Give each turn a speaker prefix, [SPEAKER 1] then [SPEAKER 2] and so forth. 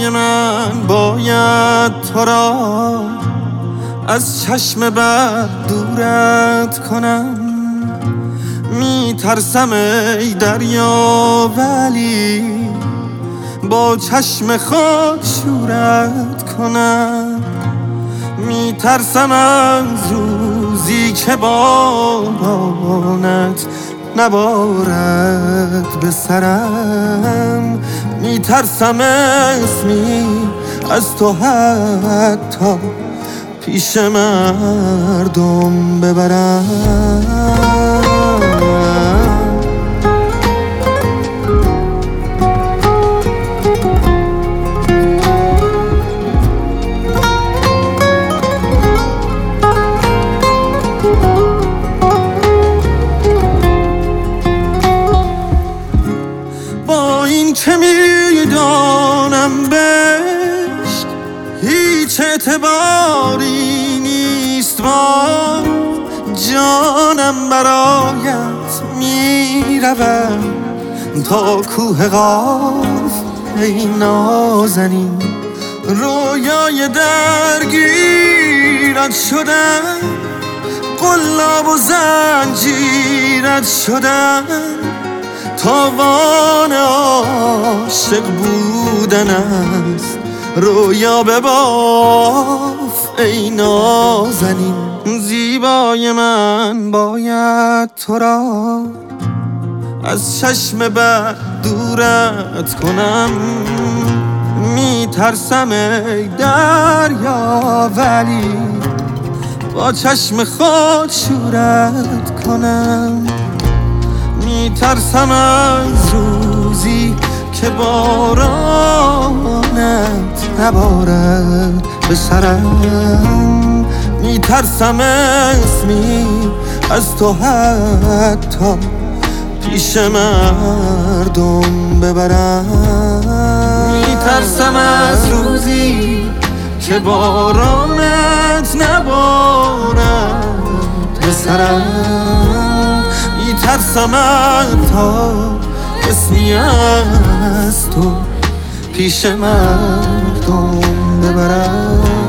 [SPEAKER 1] زیبای من باید تو را از چشم بد دورت کنم. میترسم ای دریا ولی با چشم خود شورت کنم. میترسم از روزی که بارانت نبارد به سرم. میترسم اسمی از تو حتی پیش مردم ببرم. با این که میدانم بهش هیچ اعتباری نیست، با جانم برایت میروم تا کوه قاف. ای نازنین رویای درگیرت شدم، قلاب و زنجیرت شدم. تاوان عاشق بودن است، رویا بباف ای نازنین. زیبای من باید تو را از چشم بد دورت کنم. میترسم ای دریا ولی با چشم خود شورت کنم. میترسم از روزی که بارانت نبارد به سرم. میترسم اسمی از تو حتی پیش مردم ببرم. میترسم از روزی که بارانت نبارد به سرم. میترسم تا اسمی از تو پیش مردم ببرم.